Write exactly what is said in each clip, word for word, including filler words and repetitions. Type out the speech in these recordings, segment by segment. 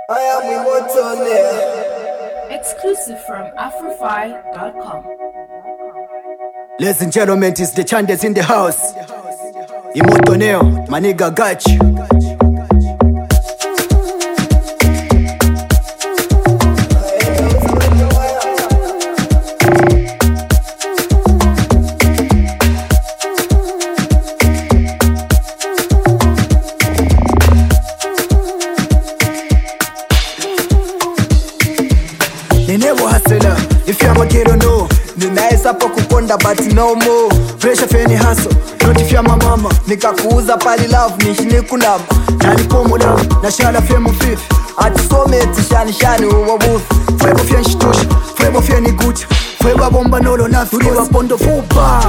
I am immortal. Exclusive from Afrofy dot com. Ladies and gentlemen, it's the Chandes in the house. Imotoneo, my nigga got you. Never hustler, if you're a ghetto, no. Ni nice hapo kuponda but no more. Pressure feni hustle, not if you're my mama. Nikakuuza pali love, nishini kunama. Nani pomo love, na shala femu fifi. Atisome tishani shani uwa wufi. Fwebo fien shitushi, fwebo fien iguchi. Fwebo bomba nolo na turiwa pondo fupa.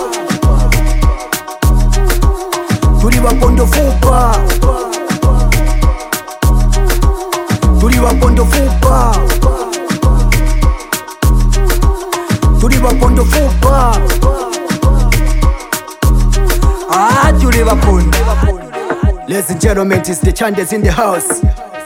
Turiwa pondo fupa. Turiwa pondo fupa. Turiwa pondo fupa. Ah, turiwa pondo. Ladies and gentlemen, it's the Chandes in the house.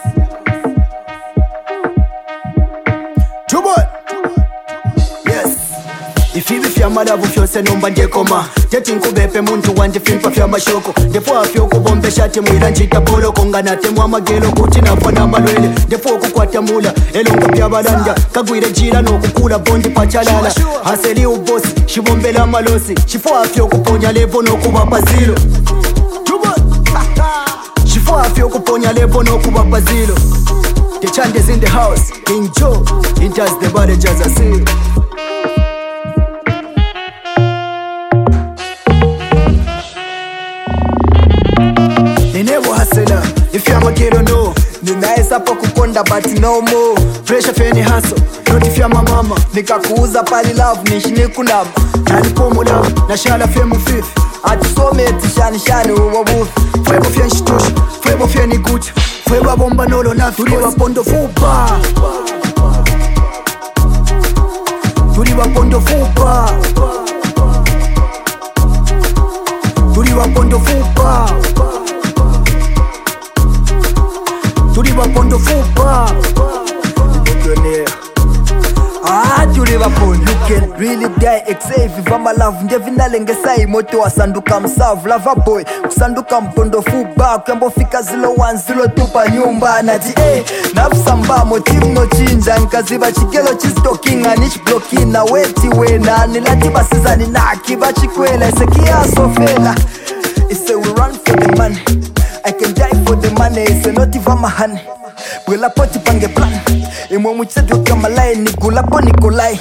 Trouble. Yes. Ifibi fya madabu fyose nomba ndekoma. Teti nkubepe muntu wanje fimpa fya mashoko. Ndefo afyo kubombe shati mwira njita polo. Kongana temwa magelo kutina fana malwele. Ndefo kukwata mula elongo pya badanja. Kagwire jira no kukula bondi pachalala. Haseli ubosi, shibombela malosi. Shifo afyo kuponya levo no kubapa zilo. Shifo afyo kuponya levo no kubapa zilo. The Chandes in the house. King Joe, it has the body just a seal. Never hustler, if you're a ghetto, no. Ni nice hapo kuponda but no more. Pressure feni hustle, not if you're my mama. Nikakuuza pali love, nishini kunama. Nani pomo love, na shala femu fifi. Atisome tishani shani uwa wufi. Fwebo fien shitushi, fwebo fien iguchi. Fwebo bomba nolo na turiwa pondo fupa. Turiwa pondo fupa. Turiwa pondo fupa. Turiwa pondo fupa. Ah, turiwa pondo. You can really die exave if I'm alive. Ndevina lengesa imoto wa sanduka msavu. Lava boy, kusanduka mpondo fuba. Kembo fika zilo one zilo tupa nyumba. Nati eh, nafsamba motimu no chinja. Nkaziba chikelo chistokinga nish blokina. Weti wena, nilatiba sizani na kiba chikwela. Sekia sofela. It's a we run for the money. I can die for the money, it's not even my honey. Gwela poti pange plan. Imo mchedo kama lai, nigula po nikolai.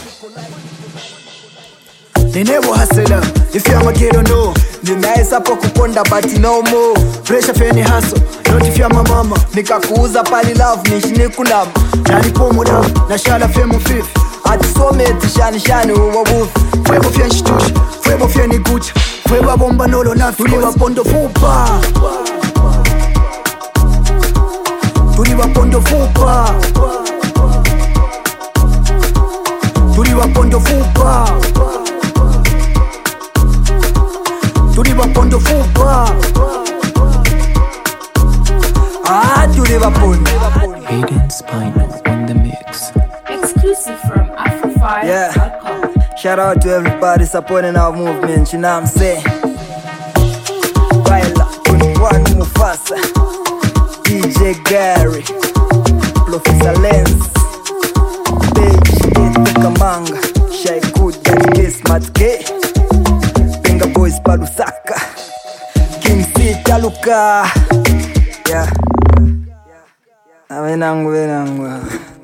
They never hustler, if you're a ghetto, no. Ni nice hapo kuponda but no more. Pressure feni hustle, not if you're my mama. Nikakuuza pali love, nishini kunama. Nani pomo love, na shala femu fifi. Atisome tishani shani uwa wufi. Fwebo fien shitushi, fwebo fien iguchi. Fwebo bomba nolo na turiwa pondo fupa. Turiwa pondo fupa. Turiwa pondo fupa. Turiwa pondo fupa. Ah, turiwa pondo. Hayden Spinal on the mix. Exclusive from Afrofy dot com. Yeah. Shout out to everybody supporting our movement, you know what I'm saying? Baila, twenty-one Mufasa, D J Gary, Professor Lens, Page, Ete Kamanga, Shai Good, Daddy K, Smart K, Pinga Boys Palusaka, King C, Taluka. Yeah. Awenangu, wenangu.